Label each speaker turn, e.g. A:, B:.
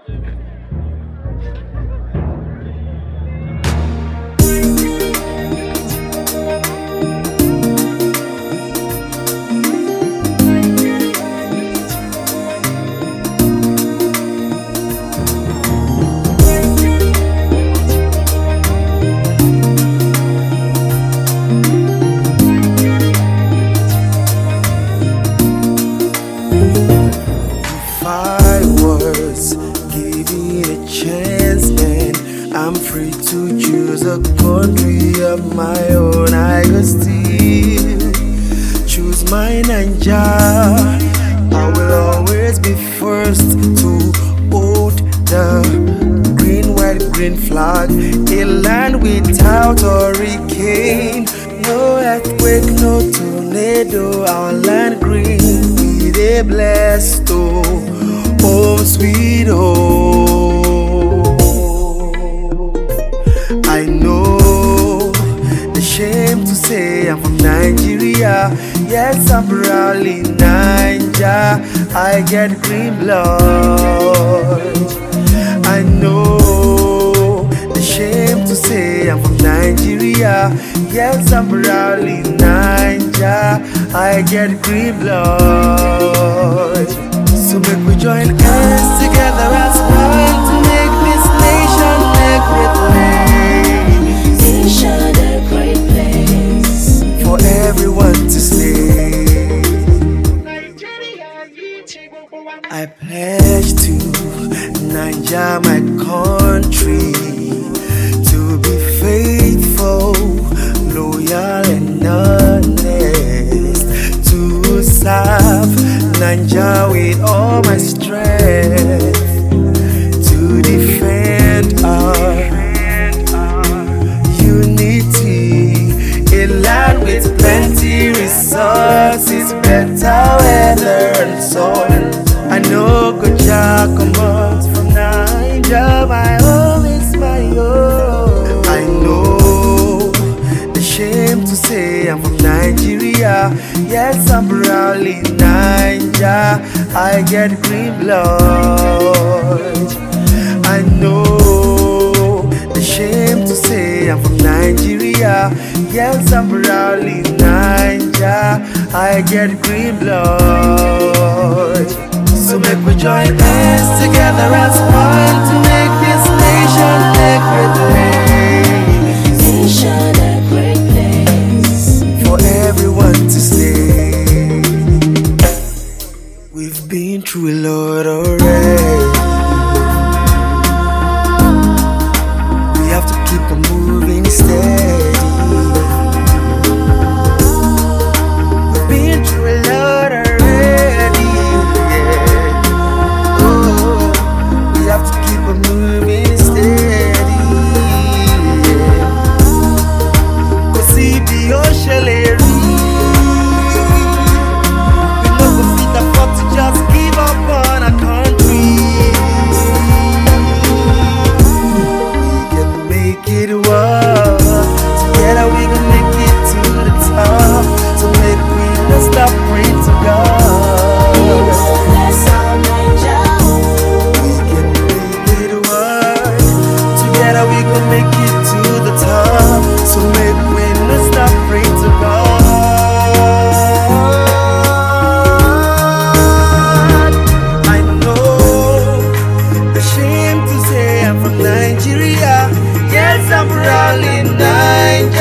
A: I'm free to choose a country of my own. I will still choose my Naija. I will always be first to hold the green, white, green flag. A land without hurricane, no earthquake, no tornado. Our land green, we dey blessed, oh, home sweet home. I know the shame to say I'm from Nigeria. Yes, I'm proudly Naija. I get green blood. I know the shame to say I'm from Nigeria. Yes, I'm proudly Naija. I get green blood. So make we join hands together as one to make this nation a great place.
B: Nation a great place
A: for everyone to stay. I pledge to Naija, my country, to be faithful, loyal and honest, to serve Naija with all my strength, to defend our unity, a land with plenty resources, better weather and soil. I know good job comes from Naija, my home is my home. I know the shame to say I'm from Nigeria. Yes, I'm proudly Naija. I get green blood. I know the shame to say I'm from Nigeria. Yes, I'm proudly Naija. I get green blood. So make we join hands together as one to make this nation a great place.
B: Nation a great place
A: for everyone to stay. We've been through a lot already. We have to keep on moving steady. We've been through a lot already. Yeah. Oh, we have to keep on moving steady. Yeah. Go see the ocean lady. Just give up on a country. We can make it work. Together we can make it to the top. So make we not stop praying to God. We can make it work. Together we can make it to the top. So make we not stop praying to God. Nigeria, yes, I'm proudly Naija.